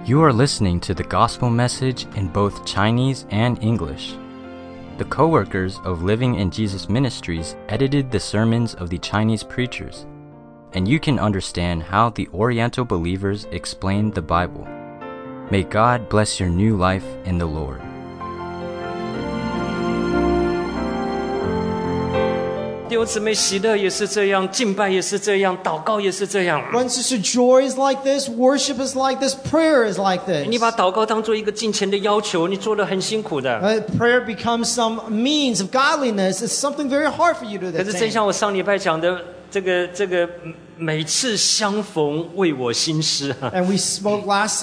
You are listening to the gospel message in both Chinese and English. The co-workers of Living in Jesus Ministries edited the sermons of the Chinese preachers, and you can understand how the Oriental believers explained the Bible. May God bless your new life in the Lord. 弟兄姊妹，喜乐也是这样，敬拜也是这样，祷告也是这样。 Brothers and sisters, joy is like this, worship is like this, prayer is like this. 你把祷告当做一个金钱的要求，你做得很辛苦的。 Prayer becomes some means of godliness. It's something very hard for you to 可是正 attain. 像我上礼拜讲的，这个每次相逢为我心诗啊。 And we spoke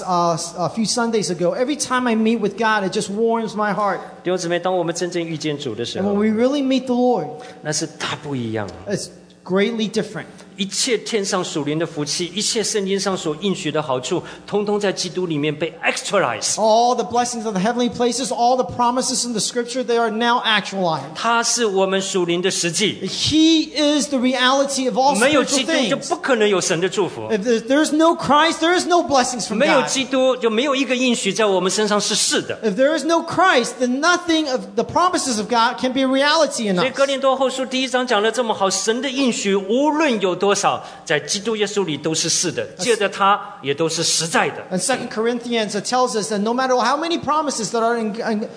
a few Sundays ago. Every time I meet with God, it just warms my heart. 弟兄姊妹，当我们真正遇见主的时 And when 候， we really meet the Lord, 那是大不一样。 it's greatly different. 一切天上属灵的福气，一切圣经上所应许的好处，通通在基督里面被 actualize。 All the blessings of the heavenly places, all the promises in the scripture, they are now actualized. 它是我们属灵的实际。 He is the reality of all 没有 spiritual 基督就 things. 不可能有神的祝福。 If there's no Christ, there is no blessings from 没有 God. 基督，就没有一个应许在我们身上是是的。 If there is no Christ, then nothing of the promises of God can be a reality in 所以 us. 哥林多后书第1章讲得这么好，神的应许无论有多少，在基督耶稣里都是是的，借着他也都是实在的。 And 2 Corinthians, it tells us that no matter how many promises that are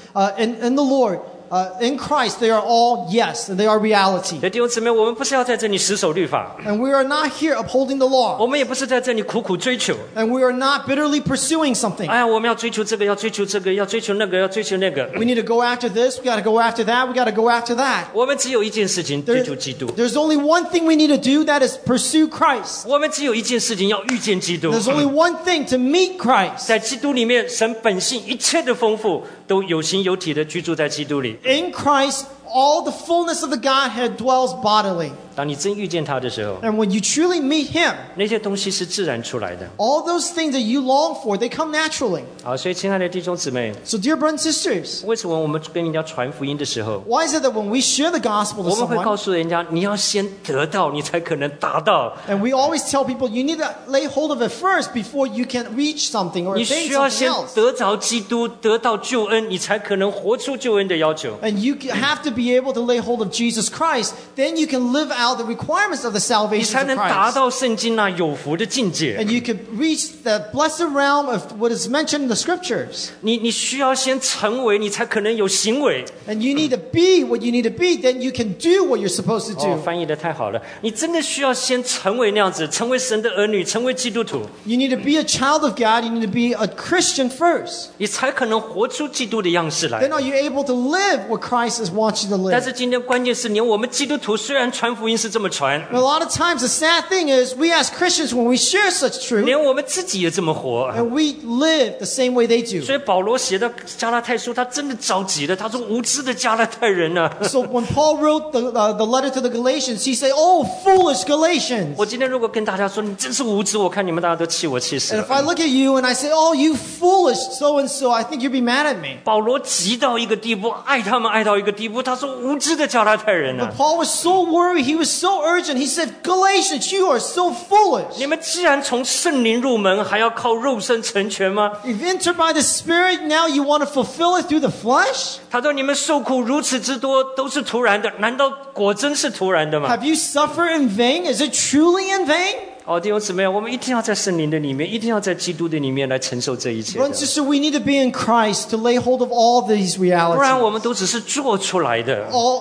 in the Lord, in Christ, they are all yes, and they are reality. 所以弟兄姊妹，我们不是要在这里死守律法， And we are not here upholding the 我 law. 们也不是在这里苦苦追求。 And we are not bitterly pursuing something. 哎呀，我们要追求这个，要追求这个，要追求那个，要追求那个。 We need to go after this, we got to go after that, we got to go after that. 我们只有一件事情，追求基督。 There's only one thing we need to do, that is pursue Christ. 我们只有一件事情，要遇见基督。 There's only one thing to meet Christ. 在基督里面，神本性一切的丰富，都有形有体的居住在基督里。 In Christ, all the fullness of the Godhead dwells bodily. 当你真遇见他的时候， And when you truly meet Him, 那些东西是自然出来的。 all those things that you long for, they come naturally. 好，所以亲爱的弟兄姊妹， So dear brothers and sisters, 为什么我们跟人家传福音的时候， why is it that when we share the gospel to 我们会告 someone, 诉人家，你要先得到，你才可能达到。 and we always tell people you need to lay hold of it first before you can reach something or 你 attain 需要 something 先 else. 得着基督，得到救恩，你才可能活出救恩的要求。 And you have to be able to lay hold of Jesus Christ, then you can live out the requirements of the 你 salvation 才 of 能达 Christ. 到圣经那有福的境界。 And you can reach the blessed realm of what is mentioned in the scriptures. 你需要先成为，你才可能有行为。 And you need to be what you need to be, then you can do what you're supposed to 哦， do. 翻译的太好了！你真的需要先成为那样子，成为神的儿女，成为基督徒， You need to be a child of God, you need to be a Christian first. 你才可能活出基督的样式来 Then。are you able to live what Christ has wants you to 但 live? 是今天关键是，连我们基督徒虽然传福音是这么传， And a lot of times the sad thing is we as Christians, when we share such truth, 连我们自己也这么活。 and we live the same way they 所 do. 以保罗写的加拉太书，他真的着急了。他说：“无知的加拉太人啊！” So when Paul wrote the letter to the Galatians, he said, "Oh, foolish Galatians." 我今天如果跟大家说你真是无知，我看你们大家都气我气死 And 了 if。I look at you and I say, "Oh, you foolish so and so," I think you'd be mad at me. 保罗急到一个地步，爱他们爱到一个地步。他说：“无知的加拉太人啊！ Paul was so worried, he was so urgent. He said, "Galatians, you are so foolish. 你们既然从圣灵入门，还要靠肉身成全吗？” You've entered by the Spirit, now you want to fulfill it through the flesh? 他说：“你们受苦如此之多，都是徒然的，难道果真是徒然的吗 Have you suffered in vain? Is it truly in vain?" 哦，弟兄姊妹，我们一定要在圣灵的里面，一定要在基督的里面来承受这一切 Brother 的 and sister, we need to be in Christ to lay hold of all these 不然 realities. 我们都只是做出来的。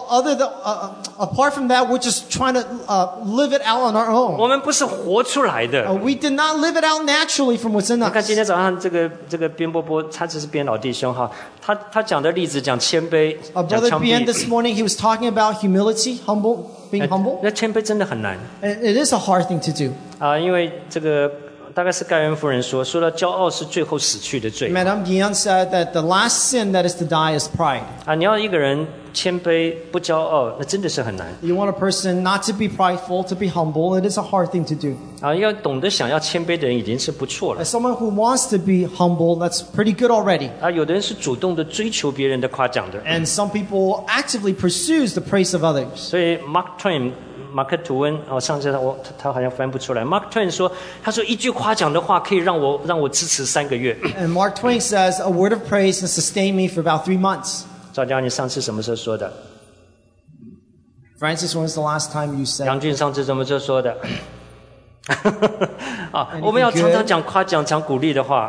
Apart from that, we're just trying to live it out on our 我 own. 们不是活出来的。 We did not live it out naturally from what's in 你看今 us. 天早上这个边波波，他只是边老弟兄哈，他讲的例子讲谦卑，讲 Brother 枪 Bien 毙。 this morning, he was talking about humility, being humble. 那谦卑真的很难 And it is a hard thing to do. 啊，因为这个大概是盖恩夫人说到骄傲是最后死去的罪 Madame Guillen said that the last sin that is to die is pride. 啊。你要一个人谦卑不骄傲，那真的是很难 You want a person not to be prideful, to be humble. It is a hard thing to do. 啊。要懂得想要谦卑的人已经是不错了 As someone who wants to be humble, that's pretty good already. 啊。有的人是主动的追求别人的夸奖的， And some people actively pursues the praise of others. 所以 Mark 马克吐温上次他好像翻不出来。Mark Twain 说，他说一句夸奖的话可以让我支持3个月。 And Mark Twain says, a word of praise can sustain me for about 3 months. 赵家，你上次什么时候说的？ Francis, when's the last time you said? 杨俊上次什么时候说的？我们要常常讲夸奖、讲鼓励的话。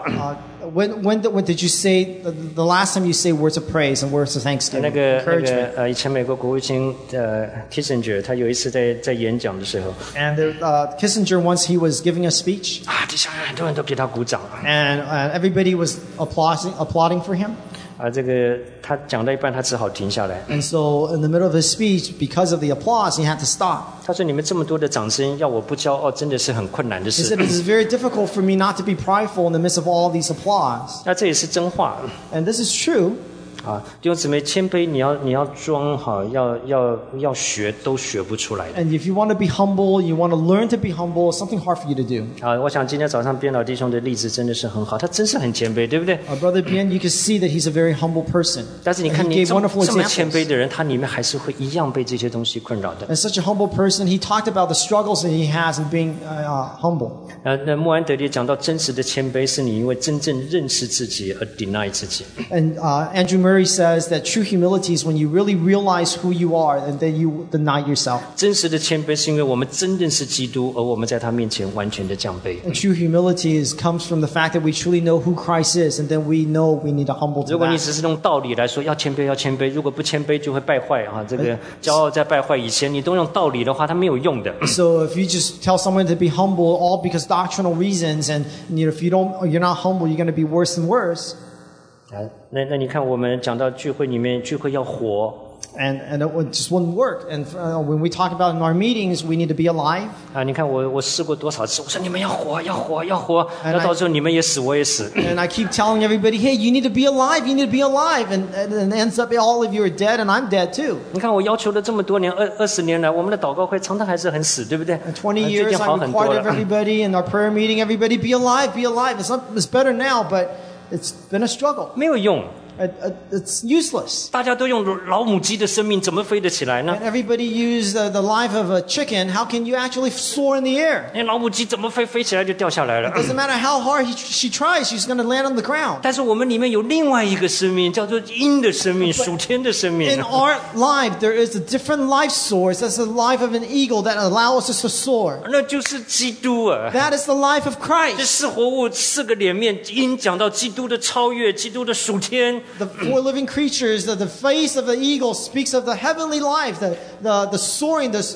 When did you say the last time you say words of praise and words of thanksgiving? 那个以前美国国务卿Kissinger 他有一次在演讲的时候 And Kissinger, once he was giving a speech, 底下很多人都给他鼓掌 and everybody was applauding for him. 这个他讲到一半，他只好停下来。 And so in the middle of his speech, because of the applause, he had to stop. 他说：“你们这么多的掌声，要我不骄傲，真的是很困难的 He 事。 said, it is very difficult for me not to be prideful in the midst of all these applause. ” 那这也是真话 And this is true. 弟兄姊妹，谦卑，你要装好，要学，都学不出来的。 And if you want to be humble, you want to learn to be humble, it's something hard for you to do. 我想今天早上边老弟兄的例子真的是很好，他真是很谦卑，对不对？ Our brother Ben, you can see that he's a very humble person. 但是你 And 看 he 你 gave 这么 wonderful 谦卑 examples. 的人，他里面还是会一样被这些东西困扰的。 And such a humble person, he talked about the struggles that he has in being humble. 那莫安德烈讲到真实的谦卑，是你因为真正认识自己而 deny 自己。 And Andrew Murray says that true humility is when you really realize who you are and then you deny yourself. 真实的谦卑是因为我们真认识基督，而我们在他面前完全的降卑。 And true humility comes from the fact that we truly know who Christ is, and then we know we need to humble to 如果你 that. 只是用道理来说要谦卑要谦卑，如果不谦卑就会败坏这个骄傲在败坏以前，你都用道理的话，它没有用的。 So if you just tell someone to be humble all because doctrinal reasons, and if you're not humble, you're going to be worse and worse. 那你看我们讲到聚会里面，聚会要活。 And it just wouldn't work. And when we talk about in our meetings, we need to be alive. 你看我试过多少次，我说你们要活，要活，要活，那到时候你们也死，我也死。 And I keep telling everybody, hey, you need to be alive, you need to be alive. And it ends up all of you are dead, and I'm dead too. 你看我要求了这么多年，20年来，我们的祷告会常常还是很死，对不对？ In 20 最 years, 近 I 好很多 required of 了。 everybody in our prayer meeting, everybody be alive, be alive. It's better now, but it's been a struggle. 没有用， It's useless. 大家都用老母鸡的生命，怎么飞得起来呢？ And everybody used the life of a chicken. How can you actually soar in the air? 那老母鸡怎么飞起来就掉下来了。 Doesn't matter how hard she tries, she's going to land on the ground. 但是我们里面有另外一个生命，叫做鹰的生命，属天的生命 In。our life, there is a different life source. That's the life of an eagle that allows us to soar. 那就是基督啊！ That is the life of 这 Christ. 四活物4个脸面，鹰讲到基督的超越，基督的属天。 The 4 living creatures, the face of the eagle speaks of the heavenly life, the soaring, the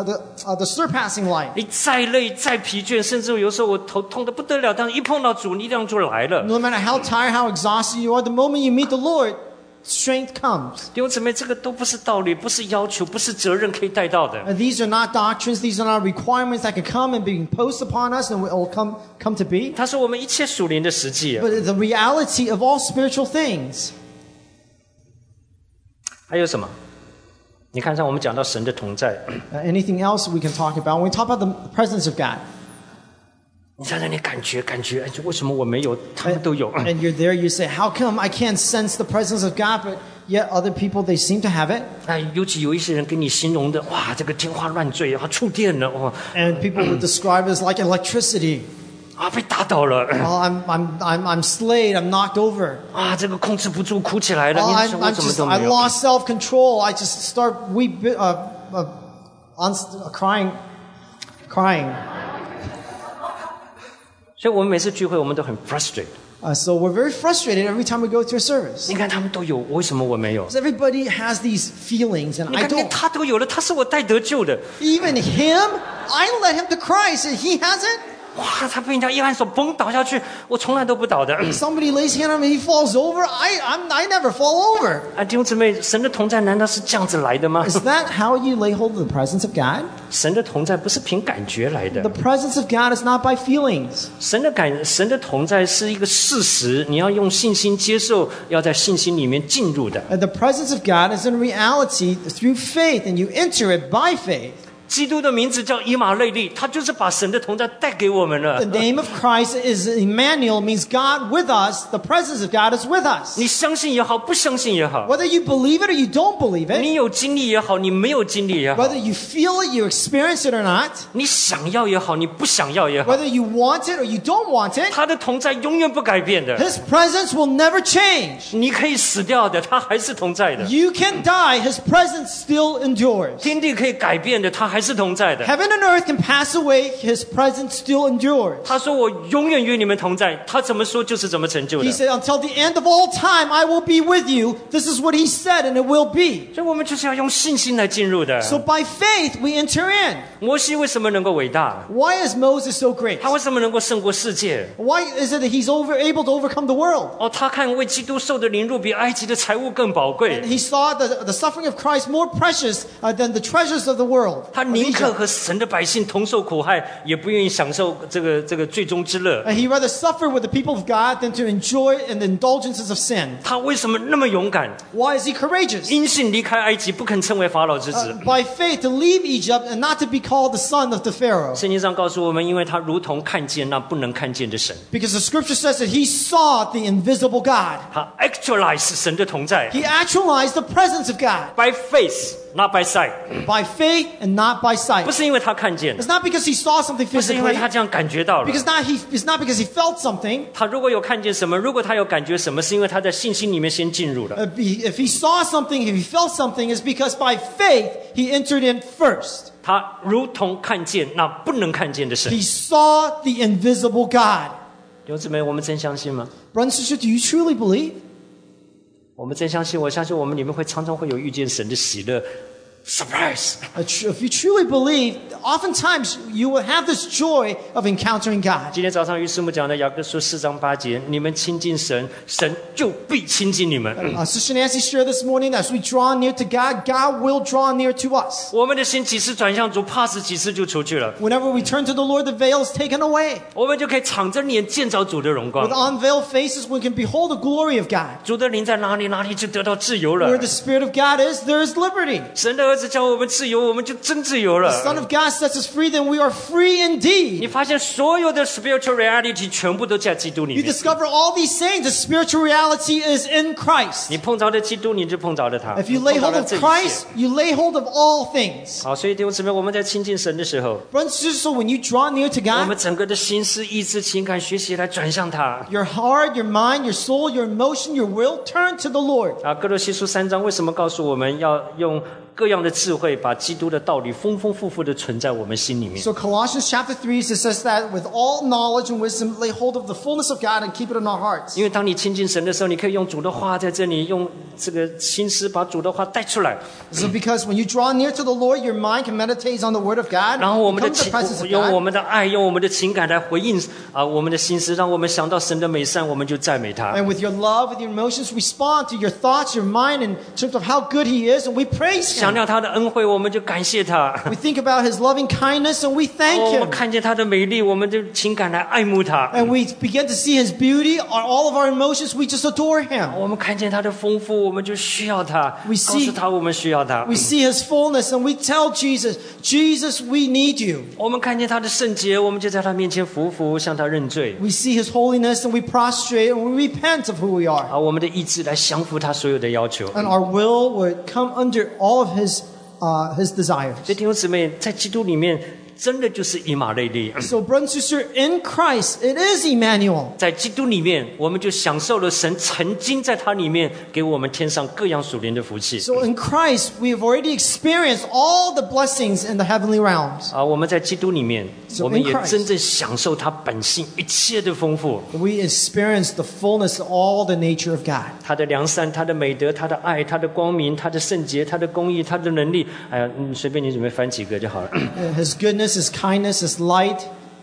surpassing life. 你再累再疲倦，甚至有时候我头痛得不得了，但是一碰到主，力量就来了。 No matter how tired, how exhausted you are, the moment you meet the Lord, strength comes. 弟兄姊妹，这个都不是道理，不是要求，不是责任可以带到的。 And these are not doctrines, these are not requirements that can come and be imposed upon us and will come to be. 他说我们一切属灵的实际。 But the reality of all spiritual things. 还有什么？你看，像我们讲到神的同在， Anything else we can talk about? When we talk about the presence of God, 你在那里感觉，哎，为什么我没有，他们都有？ and you're there, you say, how come I can't sense the presence of God, but yet other people, they seem to have it? 哎，尤其有一些人给你形容的，哇，这个天花乱坠，触电了，哇， And people would describe it as like electricity. 被打倒了， Oh, I'm slayed, I'm knocked over. 这个控制不住，哭起来了。 Oh, 你说我怎么都 I 没有？ lost self-control. I just start crying. 所以我们每次聚会，我们都很 frustrated。 So we're very frustrated every time we go to a service. 你看他们都有，为什么我没有？ Because everybody has these feelings, and 你 I 看，连 don't. 他都有了，他是我带得救的。 Even him, I led him to Christ, and he hasn't. 哇，他被人家一按手，嘣倒下去，我从来都不倒的。 Somebody lays hand on him, he falls over. I never fall over. 弟兄姊妹，神的同在难道是这样子来的吗？ Is that how you lay hold of the presence of God? 神的同在不是凭感觉来的 The，presence of God is not by feelings. 神的同在是一个事实，你要用信心接受，要在信心里面进入的。 And the presence of God is in reality through faith, and you enter it by faith. 基督的名字叫以马内利，他就是把神的同在带给我们了 The。name of Christ is Emmanuel, means God with us. The presence of God is with us. 你相信也好，不相信也好， Whether you believe it or you don't believe it, 你有经历也好，你没有经历也好， whether you feel it, you experience it or not, 你想要也好，你不想要也好， whether you want it or you don't want it, 他的同在永远不改变的。 His presence will never change. 你可以死掉的，他还是同在的； You can die, His presence still endures. 天地可以改变的，他还是同在的。 Heaven and earth can pass away, His presence still endures. 他说：“我永远与你们同在。”他怎么说就是怎么成就的。 He said, until the end of all time, I will be with you. This is what He said, and it will be. 所以我们就是要用信心来进入的。 So by faith, we enter in. 摩西为什么能够伟大？ Why is Moses so great? 他为什么能够胜过世界？ Why is it that he's able to overcome the world? 哦，他看为基督受的凌辱比埃及的财物更宝 And 贵。 he saw the suffering of Christ more precious than the treasures of the world. 他 of 宁可 Egypt. 和神的百姓同受苦害，也不愿意享受这个最终之乐。 And he rather suffer with the people of God than to enjoy in the indulgences of sin. 他为什么那么勇敢？ Why is he courageous? 因信离开埃及，不肯称为法老之子。 By faith to leave Egypt and not to be called the son of the Pharaoh. 圣经上告诉我们，因为他如同看见那不能看见的神， Because the scripture says that he saw the invisible God. 他 actualize 神的同在。 He actualized the presence of God By faith, not by sight， by faith and not by 不 sight. 是因为他看见， It's not because he saw something 不是因为 physically. 他这样感觉到了。 It's not because he felt something. 他如果有看见什么，如果他有感觉什么，是因为他在信心里面先进入了。 If he saw something, if he felt something, it's because by faith he entered in first. 他如同看见那不能看见的神。 He saw the invisible God. 弟兄姊妹，我们真相信吗？ Brothers and sisters, do you truly believe? 我们真相信，我相信我们里面会常常会有遇见神的喜乐。Surprise！ If you truly believe, oftentimes you will have this joy of encountering God. 今天早上于师母讲的雅各书4章8节，你们亲近神，神就必亲近你们。 Sister Nancy shared this morning that as we draw near to God, God will draw near to us. 我们的心几次转向主，怕是几次就出去了。 Whenever we turn to the Lord, the veil is taken away. 我们就可以敞着脸见着主的荣光 With。unveiled faces, we can behold the glory of God. 主的灵在哪里，哪里就得到自由 Where 了 the。Spirit of God is, there is liberty. 神的儿子叫我们自由，我们就真自由 The Son 了。 of God sets us free, then we are free indeed. 你发现所有的 spiritual reality 全部都在基督里 You 面。 discover all these things. The spiritual reality is in Christ. 你碰着的基督，你就碰着了他。 If you 你 lay 碰着 hold 了 of 这一切 Christ, you lay hold of all things. 好，所以弟兄姊妹，我们在亲近神的时候， Brothers and sisters, so when you draw near to 我们 God, 整个的心思、意志、情感、学习来转向他。 your heart, your mind, your soul, your emotion, your will, turn to the Lord. 啊，哥罗西书3章为什么告诉我们要用各样的智慧，把基督的道理丰丰富富的存在我们心里面？ So Colossians chapter 3 says that with all knowledge and wisdom, lay hold of the fullness of God and keep it in our hearts. 因为当你亲近神的时候，你可以用主的话在这里，用这个心思把主的话带出来， So because when you draw near to the Lord, your mind can meditate on the Word of God, 然后我们的 become the presence of 用我 God. 们的爱，用我们的情感来回应啊我们的心思，让我们想到神的美善，我们就赞美他。 And with your love, with your emotions, respond to your thoughts, your mind, in terms of how good He is, and we praise 想 Him. 到他的恩惠，我们就感谢他。 We think about His loving kindness and we thank 我们 Him. 看见他的美丽，我们就情感来爱慕他。 And we begin to see His beauty, all of our emotions, we just adore Him. 我们看见他的丰富，我们就需要他。 We 告 see- 诉他我们需要他。 We see His fullness and we tell Jesus, Jesus, we need you. 我们看见他的圣洁，我们就在他面前匍匐，向他认罪。 We see His holiness and we prostrate and we repent of who we are. 啊，我们的意志来降服他所有的要求。 And our will would come under all of His desires. 所以弟兄姊妹，在基督里面，真的就是以马内利。 So, brother and sister, in Christ, it is Emmanuel. 在基督里面，我们就享受了神曾经在他里面给我们天上各样属灵的福气。 So, in Christ, we have already experienced all the blessings in the heavenly realms. 啊，我们在基督里面， So 我们 in 也 Christ- 真正享受他本性一切的丰富。 We experience the fullness of all the nature of God. 他的良善，他的美德，他的爱，他的光明，他的圣洁，他的公义，他的能力。哎呀，随便你准备翻几个就好了。 His goodness, His kindness, His light.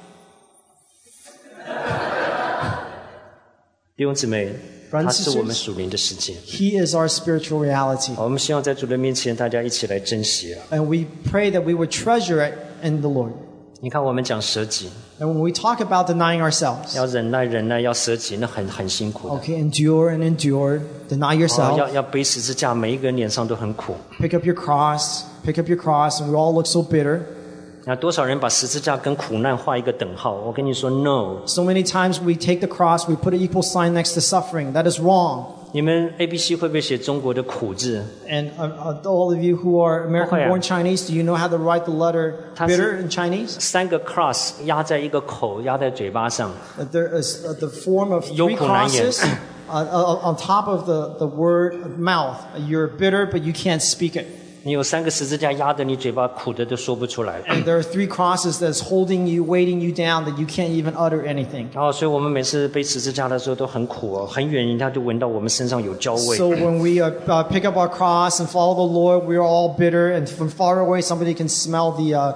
弟兄姊妹， Brothers and 他是我们 sisters 属灵的世界。 He is our spiritual reality. 好，我们希望在主的面前，大家一起来珍惜啊！ And we pray that we would treasure it in the Lord. 你看我们讲舍己， And when we talk about denying ourselves, 要忍耐，要舍己，那很辛苦的。 okay, endure and endure, deny 要 yourself, 背十字架，每一个人脸上都很苦。 pick up your cross, and we all look so bitter. 那多少人把十字架跟苦难画一个等号？我跟你说 ，no。 So many times we take the cross, we put an equal sign next to suffering. That is wrong. 你们 ABC 会不会写中国的苦字？ And all of you who are American-born Chinese, do you know how to write the letter 它是 bitter in Chinese? 3个 cross 压在一个口，压在嘴巴上。 That there is the form of 有 three 苦难言。 crosses on top of the word mouth. You're bitter, but you can't speak it. 你有3个十字架压着你嘴巴，苦的都说不出来。 And there are three crosses that's holding you, weighting you down, that you can't even utter anything. 然后，所以我们每次背十字架的时候都很苦哦，很远人家就闻到我们身上有焦味。 So when we pick up our cross and follow the Lord, we are all bitter, and from far away, somebody can smell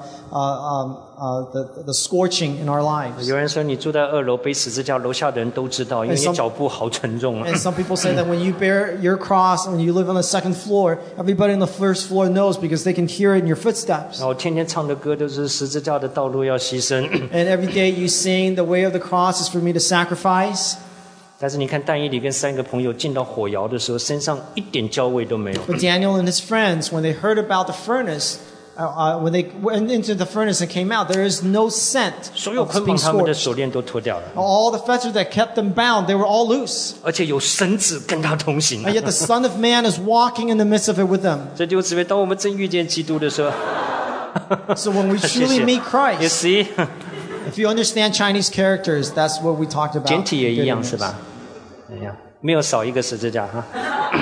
the scorching in our lives. 有人说你住在2楼背十字架，楼下的人都知道，因为你脚步好沉重啊。 And some people say that when you bear your cross, when you live on the second floor, everybody on the first floor knows because they can hear it in your footsteps. 然后天天唱的歌都是十字架的道路要牺牲。 And every day you sing, the way of the cross is for me to sacrifice. 但是你看但以理跟3个朋友进到火窑的时候，身上一点焦味都没有。 But Daniel and his friends, when they heard about the furnace, when they went into the furnace and came out, there is no scent 所有 of 捆绑 being 他们的 scorched. 锁链都脱掉了， All the fetters that kept them bound, they were all loose. 而且有神子跟他同行。 And yet the Son of Man is walking in the midst of it with them. 这就指为当我们真遇见基督的时候， So when we 谢 truly 谢 meet You Christ, see， if you understand Chinese characters, that's what we talked about. 简体也一样 bitterness. 是吧？一样，没有少一个十字架哈。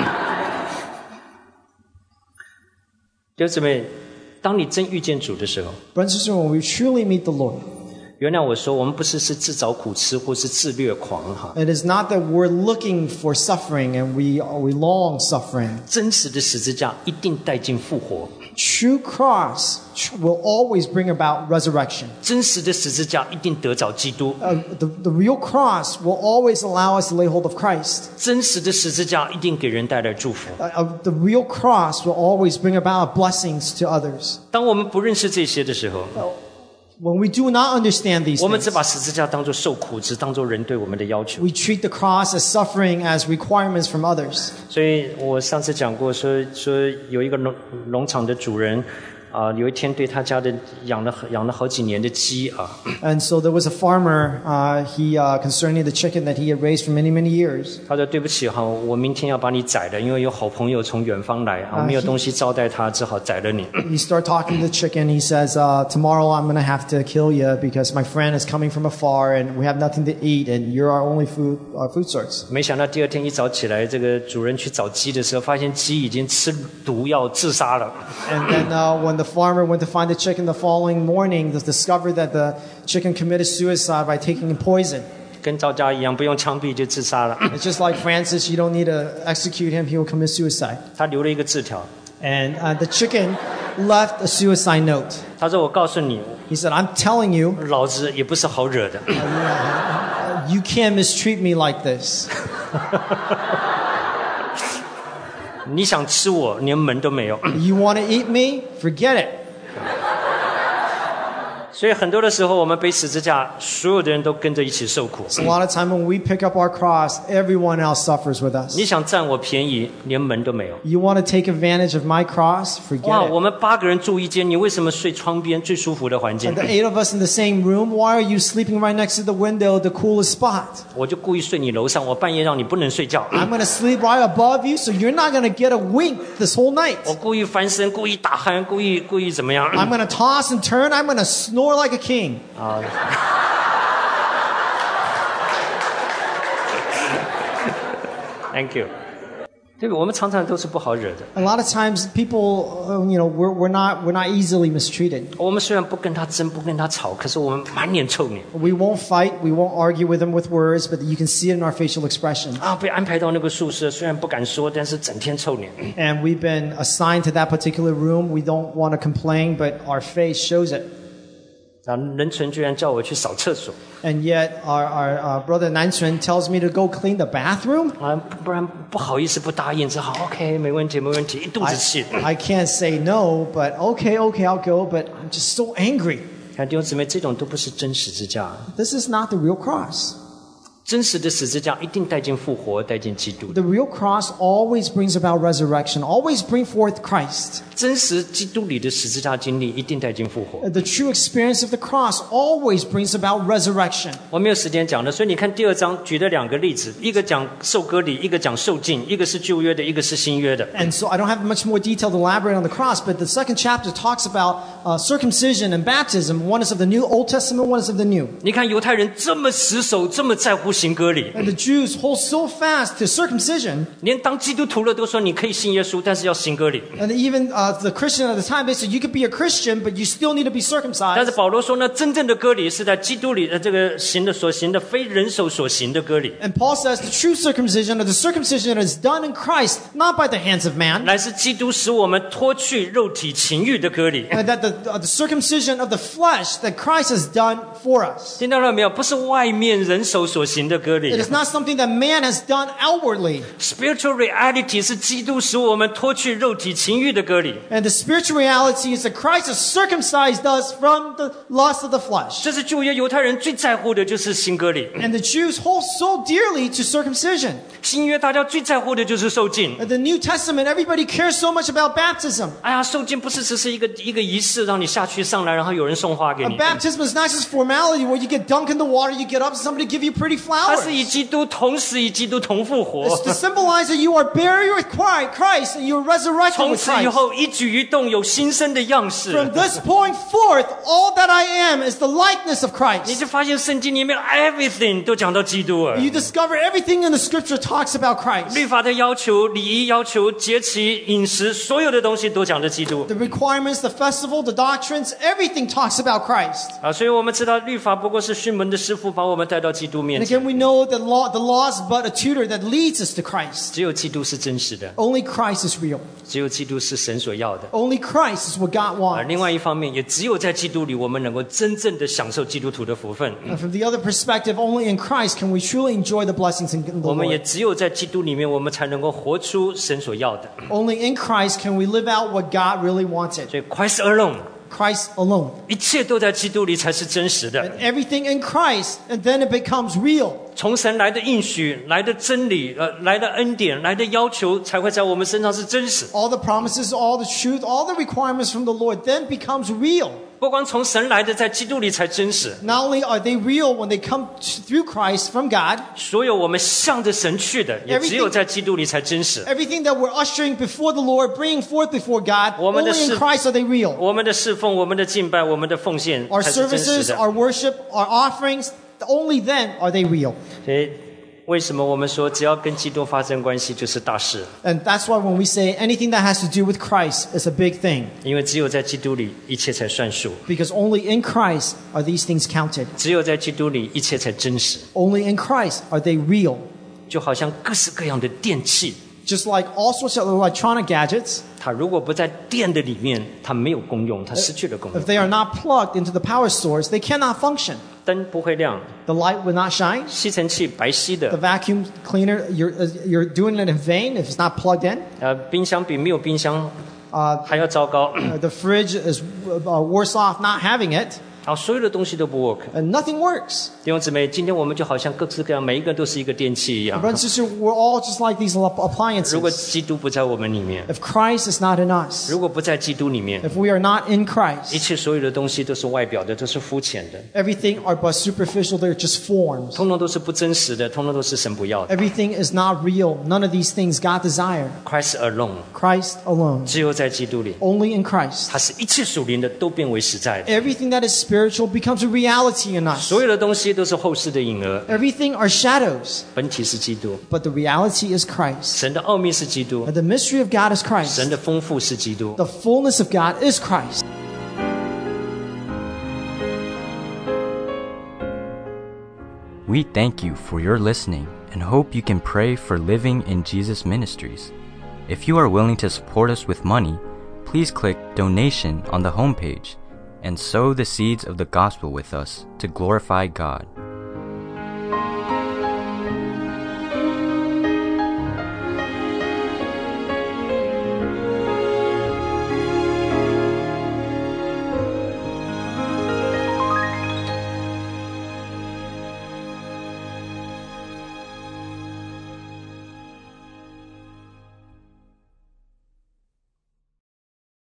弟兄姊妹，当你真遇见主的时候， Brothers and sisters, when we truly meet the Lord, 原谅我说，我们不是自找苦吃或是自虐狂哈。 it is not that we're looking for suffering and we long suffering. 真实的十字架一定带进复活， True cross will always bring about resurrection. 真实的十字架一定得着基督， The real cross will always allow us to lay hold of Christ. 真实的十字架一定给人带来祝福。 The real cross will always bring about blessings to others. 当我们不认识这些的时候， When we do not understand these 我们只 things, 把十字架当作受苦，只当作人对我们的要求。 we treat the cross as suffering, as requirements from others. 所以我上次讲过，说有一个农场的主人有一天对他家的养了好几年的鸡啊， And so there was a farmer, concerning the chicken that he had raised for many, many years. 他说对不起哈，我明天要把你宰了，因为有好朋友从远方来啊，没有东西招待他，只好宰了你。 He started talking to the chicken. He says, tomorrow I'm going to have to kill you because my friend is coming from afar and we have nothing to eat and you're our only food source. 没想到第二天一早起来，这个主人去找鸡的时候，发现鸡已经吃毒药自杀了。 And then when the farmer went to find the chicken the following morning, discovered that the chicken committed suicide by taking poison. 跟赵家一样，不用枪毙就自杀了。 It's just like Francis. You don't need to execute him. He will commit suicide. 他留了一个字条， And the chicken left a suicide note. 他说：“我告诉你， He said, I'm telling you, 老子也不是好惹的。 you can't mistreat me like this. 你想吃我，连门都没有。 You want to eat me? Forget it. 所以很多的时候，我们背十字架，所有的人都跟着一起受苦。 So a lot of time when we pick up our cross, everyone else suffers with us. 你想占我便宜，连门都没有。 You want to take advantage of my cross? 哇， Forget 我 it. 们8个人住一间，你为什么睡窗边最舒服的环境 And？the 8 of us in the same room, why are you sleeping right next to the window, the coolest spot? 我就故意睡你楼上，我半夜让你不能睡觉。 I'm going to sleep right above you, so you're not going to get a wink this whole night. 我故意翻身，故意打鼾，故意怎么样？ I'm going to toss and turn. I'm going to snore like a king. 啊。Thank you。对，我们常常都是不好惹的。 A lot of times, people, we're not easily mistreated. 我们虽然不跟他争，不跟他吵，可是我们满脸臭脸 We won't fight. We won't argue with them with words, but you can see it in our facial expression. 啊！被安排到那个宿舍，虽然不敢说，但是整天臭脸。 And we've been assigned to that particular room. We don't want to complain, but our face shows it. 啊，任纯居然叫我去扫厕所 And yet, our brother Nanchun tells me to go clean the bathroom. 啊，不然不好意思不答应，只好 OK， 没问题，没问题，一肚子气。 I can't say no, but okay, I'll go. But I'm just so angry. 看弟兄姊妹，这种都不是真十字架。 This is not the real cross. 真实的十字架一定带进复活，带进基督。 The real cross always brings about resurrection, always bring forth Christ. 真实基督里的十字架经历一定带进复活。 The true experience of the cross always brings about resurrection. 我没有时间讲了，所以你看第2章举的2个例子，一个讲受割礼，一个讲受浸，一个是旧约的，一个是新约的。 And so I don't have much more detail to elaborate on the cross, but the second chapter talks about circumcision and baptism. One is of the New Old Testament, one is of the New. 你看犹太人这么死守，这么在乎行割礼， And the Jews hold so fast to circumcision, 连当基督徒了都说你可以信耶稣，但是要行割礼。 and even the Christian at the time, they said you could be a Christian, but you still need to be 但是 circumcised. 保罗说呢，真正的割礼是在基督里的这个行的所行的，非人手所行的割礼， And Paul says the true circumcision or the circumcision that is done in Christ, not by the hands of man, 乃是基督使我们脱去肉体情欲的割礼。 and that the circumcision of the flesh that Christ has done for us. 听到了没有？不是外面人手所行的割礼。 It is not something that man has done outwardly. Spiritual reality 是基督使我们脱去肉体情欲的割礼， And the spiritual reality is that Christ has circumcised us from the lust of the flesh. 这是旧约犹太人最在乎的，就是新割礼。 And the Jews hold so dearly to circumcision. 新约大家最在乎的就是受浸。 In the New Testament, everybody cares so much about baptism. 哎呀，受浸不是只是一个仪式，让你下去上来，然后有人送花给 A 你。 baptism is not just formality where you get dunked in the water, you get up, somebody give you pretty 它 flowers. 是以基督同时以基督同复活 It's，to symbolize that you are buried with Christ and you are resurrected 从 with 此以 Christ. 后一举一动有新生的样式。 From this point forth, all that I am is the likeness of 你 Christ. 就发现圣经里面 everything 都讲到基督了。 You discover everything in the scripture talks about Christ. 律法的要求、礼仪要求、节期、饮食，所有的东西都讲着基督 The requirements, the festival, the doctrines, everything talks about Christ. 啊！所以我们知道律法不过是训门的师傅，把我们带到基督面 And 前。 again, we know that the law is but a tutor that leads us to Christ. 只有基督是真实的， Only Christ is real. 只有基督是神所要的。 Only Christ is what God 而 wants. 另外一方面，也只有在基督里，我们能够真正的享受基督徒的福分。 And from the other perspective, only in Christ can we truly enjoy the blessings in the 我们也 Lord. 只有在基督里面，我们才能够活出神所要的。 Only in Christ can we live out what God really wanted. 所以 Christ alone， Christ alone. 一切都在基督里才是真实的。 And everything in Christ, and then it becomes real. 从神来的应许、来的真理、来的恩典、来的要求，才会在我们身上是真实。 All the promises, all the truth, all the requirements from the Lord then becomes real. 不光从神来的，在基督里才真实。 Not only are they real when they come through Christ from God, 所有我们向着神去的，也只有在基督里才真实。 everything that we're ushering before the Lord, bringing forth before God, 我们的 only in 侍- Christ are they real. 我们的侍奉、我们的敬拜、我们的奉献 Our 才是真实 services, 的。 our worship, our offerings, only then are they real. 所以，为什么我们说只要跟基督发生关系就是大事？ And that's why when we say anything that has to do with Christ is a big thing, 因为只有在基督里，一切才算数； because only in Christ are these things counted. 只有在基督里，一切才真实。 Only in Christ are they real. 就好像各式各样的电器， Just like all sorts of electronic gadgets, 它如果不在电的里面，它没有功用，它失去了功用 if。they are not plugged into the power source, they cannot function. 灯不会亮， The light will not shine. 吸尘器白皙 The 的， vacuum cleaner, you're doing it in vain if it's not plugged in. 冰箱比没有冰箱 还要糟糕。 The fridge is worse off not having it, 好，所有的东西都不 work。 and nothing works. 弟兄姊妹，今天我们就好像各式各样，每一个都是一个电器一样。 Brothers and sisters, we're all just like these 如果 appliances. 基督不在我们里面， If Christ is not in us, 如果不在基督里面， if we are not in 一 Christ, 切所有的东西都是外表的，都是肤浅的， everything are but superficial, they're just forms. 通通都是不真实的，通通都是神不要的。 Everything is not real. None of these things God desired. Christ alone， Christ alone. 只有在基督里， Only in Christ. 它是一切属灵的都变为实在的。 Everything that is spiritual becomes a reality in us. 所有的东西都是后世的影儿， Everything are shadows, 本体是基督， but the reality is Christ. 神的奥秘是基督， And the mystery of God is 神 Christ. 的丰富是基督。 The fullness of God is Christ. We thank you for your listening and hope you can pray for Living in Jesus Ministries. If you are willing to support us with money, please click Donation on the homepage and sow the seeds of the gospel with us to glorify God.